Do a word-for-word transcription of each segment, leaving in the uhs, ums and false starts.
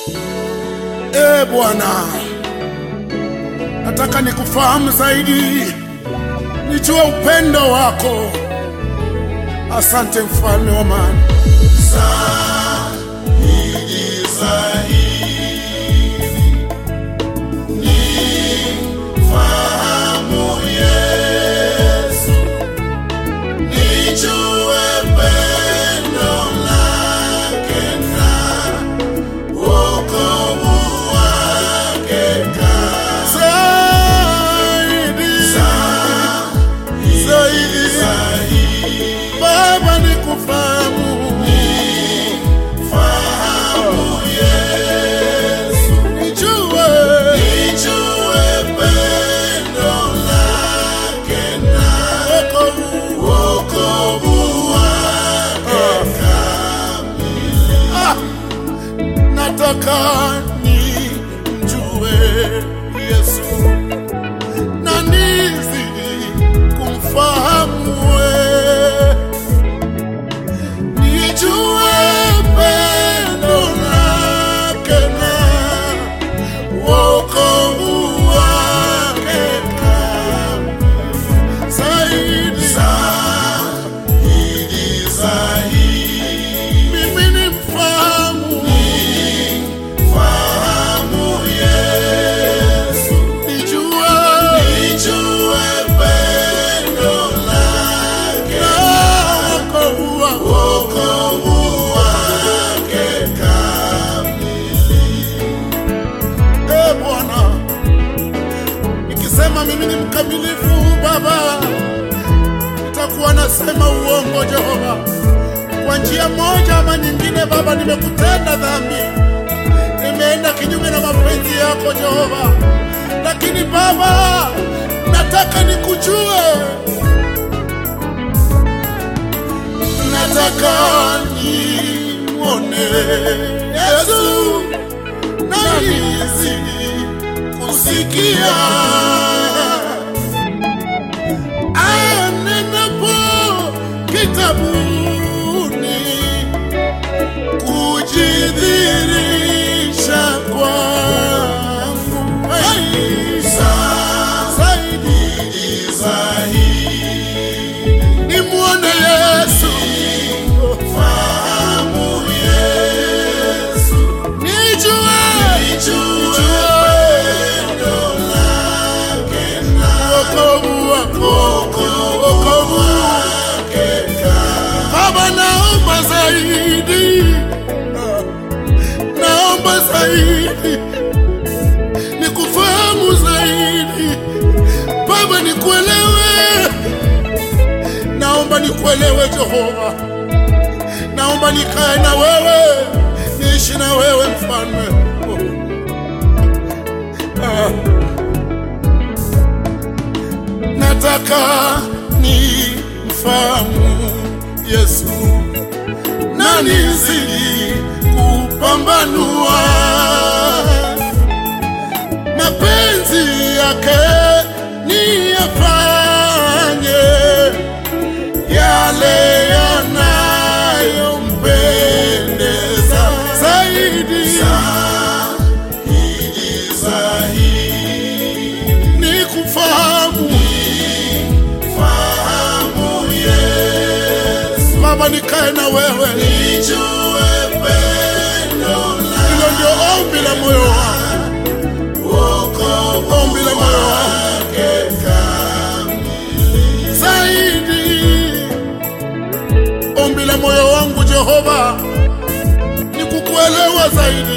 E Bwana, nataka nikufahamu zaidi, nijue upendo wako. Asante mfalme wa amani. Zaidi, zaidi, nifahamu Yesu, nijue pendo lake na wokovu wake Zaidi, zaidi, zaidi, Baba nikufahamu. Nifahamu Yesu, Nijue, nijue pendo lake na wokovu, wokovu wake kamili. ah, nataka nimjue Yesu na nizidi kumfahamu wewe. Nijue pendo lake na wokovu wake kamili. Zaidi, Zaidi, zaidi, mimi nimfahamu. nifahamu Yesu, Nijue nijue pendo lake na wokovu wako. wokovu wake kamili. E Bwana, nikisema mimi ni mkamilifu Baba, nitakuwa nasema uongo Jehova. Kwa njia moja ama nyingine Baba, nimekutenda dhambi, nimeenda kinyume na mapenzi yako Jehova, lakini Baba, nataka nikujue, nataka nimwone Yesu na nizidi kusikia anenapo kitabuni, kujidhihirisha kwangu. Hey, zaidi, Zaidi, nimwone Yesu, fahamu Yesu, nijue nijue pendo lake na wokovu wako, wokovu wake kamili. Baba, naomba zaidi, naomba zaidi, nikufahamu zaidi Baba, nikuelewe, naomba nikuelewe Jehova, naomba nikae na wewe, niishi na wewe mfalme. Oh. Ah. Nataka nimfahamu Yesu na nizidi kupambanua mapenzi yake, niyafanye yale yanayompendeza zaidi. Zaidi, zaidi, Nikufahamu fahamu Yesu, Baba, nikae na wewe, nijue pendo hilo ndio ombi la moyo wangu, wokovu ombi la moyo wangu wake kamili. zaidi, ombi la moyo wangu Jehova ni kukuelewa zaidi.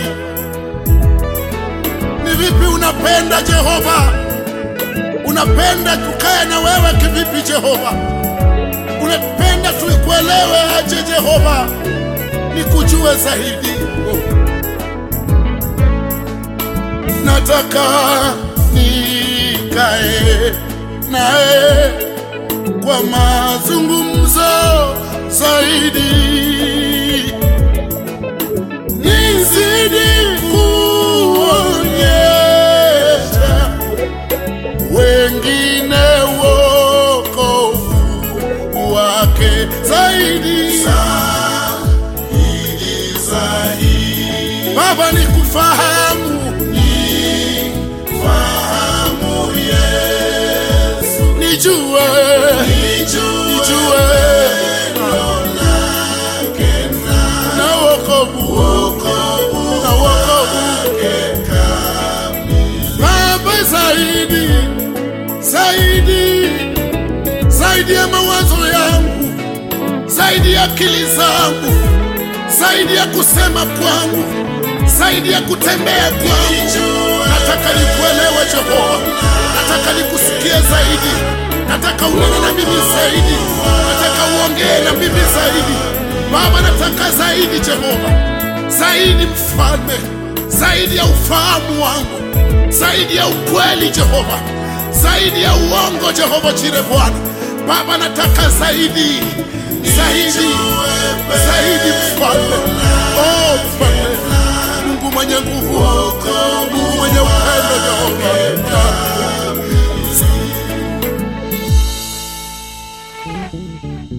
Ni vipi unapenda Jehova? Unapenda tukae na wewe kivipi Jehova? Unapenda tuikuelewe aje Jehova? Nikujue zaidi. Oh. Nataka nikae naye kwa mazungumzo zaidi, nizidi kuonyesha wengine wokovu wake zaidi. Zaidi, zaidi, Baba nikufahamu, Fahamu Yesu, nijue, nijue na wokovu, na wokovu Baba, zaidi, zaidi, zaidi ya mawazo yangu, zaidi ya akili zangu, zaidi ya kusema kwangu, zaidi ya kutembea kwangu. Nataka nikuelewe Jehova, nataka nikusikie zaidi, nataka unene na mimi zaidi, nataka uongee na mimi zaidi. Baba, nataka zaidi Jehova, zaidi Mfalme, zaidi ya ufahamu wangu, zaidi ya ukweli Jehova, zaidi ya uongo Jehova Jire Bwana. Baba, nataka zaidi, zaidi, zaidi Mfalme. Oh Mfalme, Mungu mwenye nguvu, Mungu mwenye upendo Jehova.